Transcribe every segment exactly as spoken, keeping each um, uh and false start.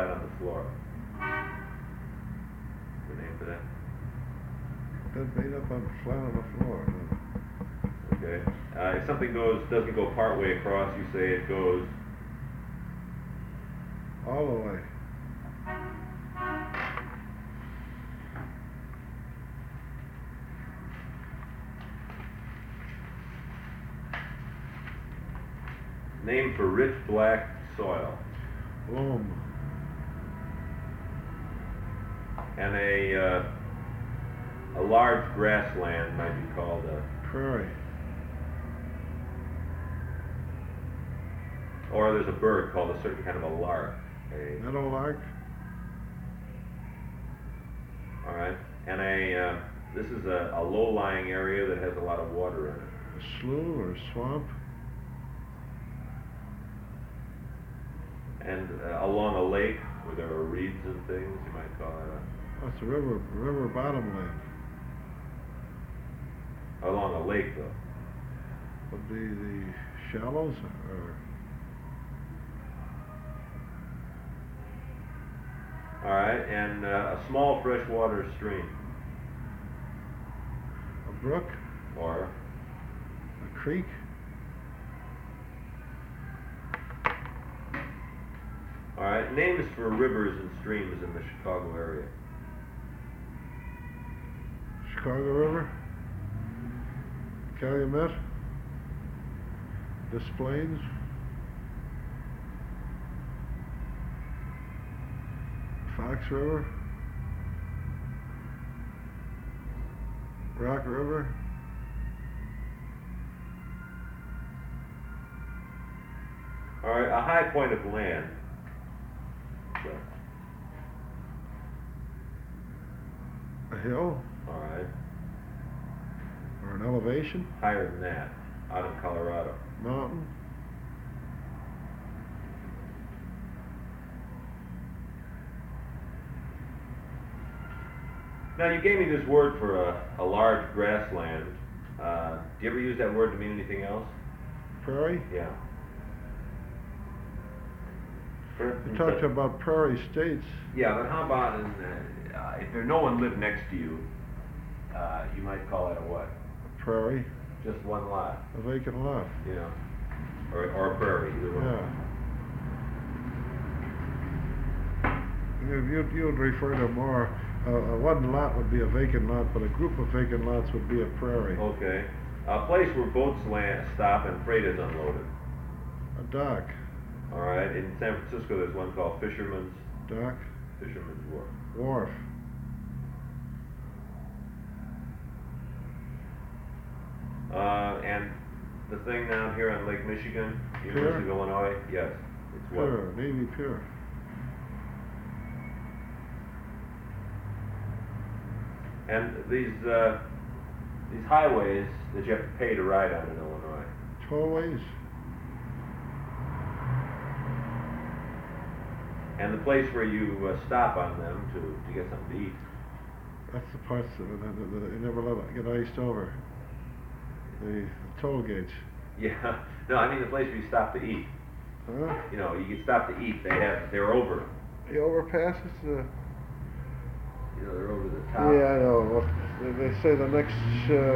flat on the floor. The name for that? Bed made up on flat on the floor. Okay. Uh, if something goes doesn't go part way across, you say it goes all the way. Name for rich black soil. Loam. And a uh, a large grassland might be called a prairie. Or there's a bird called a certain kind of a lark. A meadowlark. All right. And a uh, this is a, a low-lying area that has a lot of water in it. A slough or a swamp. And uh, along a lake where there are reeds and things, you might call it a... That's a river, river bottom land. Along a lake, though. Would be the shallows, or... All right, and uh, a small freshwater stream. A brook? Or? A creek? All right, names for rivers and streams in the Chicago area. Chicago River, Calumet, Des Plaines, Fox River, Rock River, all right, a high point of land. A hill. All right. Or an elevation. Higher than that, out in Colorado. Mountain. Now, you gave me this word for a, a large grassland. Uh, do you ever use that word to mean anything else? Prairie? Yeah. You talked about prairie states. Yeah, but how about in, uh, uh, if there no one lived next to you, uh, you might call it a what? A prairie. Just one lot. A vacant lot. Yeah. Or, or a prairie, either one. Yeah. You, you'd, you'd refer to more, uh, uh, one lot would be a vacant lot, but a group of vacant lots would be a prairie. Okay. A place where boats land, stop and freight is unloaded. A dock. All right. In San Francisco, there's one called Fisherman's Dock. Fisherman's Wharf. Wharf. Uh, and the thing down here on Lake Michigan, University of Illinois, yes, it's what? Pier, Navy Pier. And these uh, these highways that you have to pay to ride on in Illinois. Tollways. And the place where you uh, stop on them to, to get something to eat. That's the parts that, that, that, that you never let it get iced over. The, the toll gates. Yeah. No, I mean the place where you stop to eat. Huh? You know, you get stop to eat. They have they're over. The overpasses. The. You know, they're over the top. Yeah, I know. Well, they, they say the next. Uh,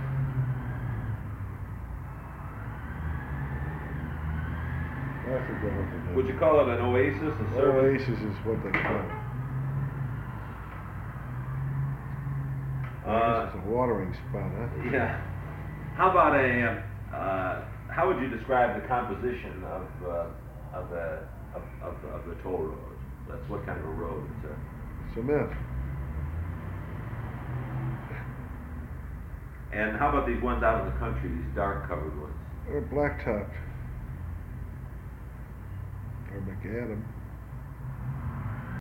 I forget what they do. Would you call it an oasis? A service? Oasis is what they call it. Uh, It's a watering spot, huh? Yeah. How about a? Uh, how would you describe the composition of uh, of the of, of, of the toll road? That's what kind of a road it's a. Cement. And how about these ones out in the country? These dark covered ones. Or blacktop. Or macadam.